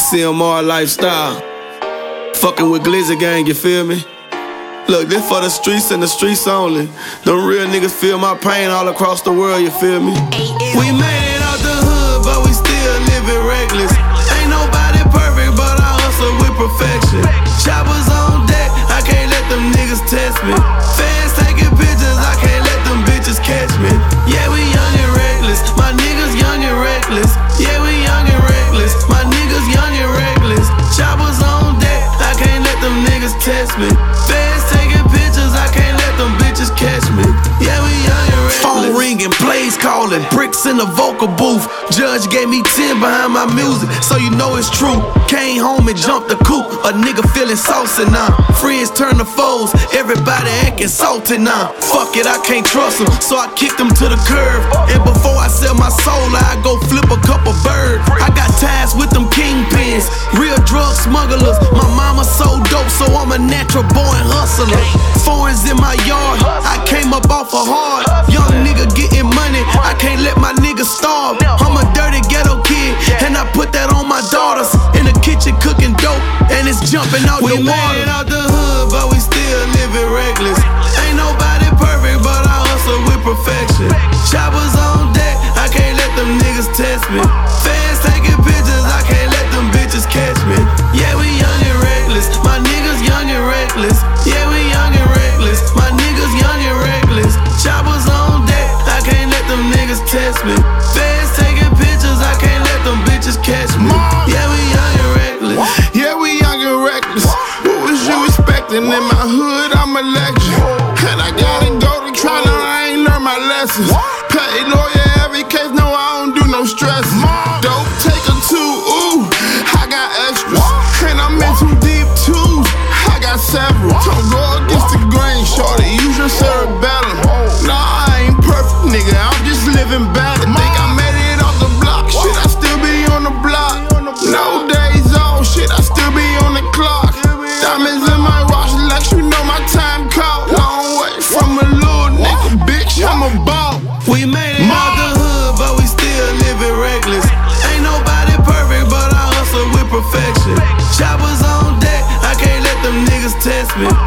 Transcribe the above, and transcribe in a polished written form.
CMR lifestyle. Fucking with Glizzy gang, you feel me? Look, this for the streets and the streets only. Them real niggas feel my pain all across the world, you feel me? We made it out the hood, but we still living reckless. Ain't nobody perfect, but I hustle with perfection. Choppers on deck, I can't let them niggas test me. Fans taking pictures, I can't let them bitches catch me. Yeah, we young and reckless, my niggas young and reckless. Yeah, we young and reckless, my niggas young and reckless. Choppers on deck, I can't let them niggas test me. Fans taking pictures, I can't let them bitches catch me. Yeah, we young and reckless. Phone ringing, plays calling, bricks in the vocal booth. Judge gave me 10 behind my music, so you know it's true. Came home and jumped the coop, a nigga feeling saucy now. Friends turn to foes, everybody acting salty now. Fuck it, I can't trust them, so I kicked them to the curb. And before I sell my soul, I go flip a couple birds. I got ties with them kingpins, real drug smugglers. My mama so dope, so I'm a natural born hustler. Foreigns in my yard, I came up off a hard. Young nigga getting money, I can't let my niggas starve. I'm a dirty ghetto kid, and I put that on my daughters. In the kitchen cooking dope, and it's jumping out the water. We made it out the hood, but we still living reckless. Ain't nobody perfect, but I hustle with perfection. Choppers on deck, I can't let them niggas test me. Fans taking pictures, I can't let them bitches catch me. Yeah, we young and reckless, my niggas young and reckless. Yeah, we young and reckless, my niggas young and reckless. Choppers on deck, I can't let them niggas test me. Fans taking pictures, I can't let them bitches catch me. Yeah, we young and reckless. Yeah, we young and reckless. What was you expecting? In my hood, I'm a legend. And I gotta go to trial, I ain't learned my lessons. Pay lawyer every case, no, I don't do no stress. Dope taker too, ooh, I got extras. And I'm in too deep too, I got several. Don't go against the grain, shorty, use your cerebellum. Nah, I ain't perfect, nigga, I'm just living better. Think I made it off the block, shit, I still be on the block. No days off, shit, I still be on the clock. Diamonds in my watch, like you know my time caught. Long way from a little nigga, bitch, I'm a ball. We made it out the hood, but we still living reckless. Ain't nobody perfect, but I hustle with perfection. Choppers on deck, I can't let them niggas test me.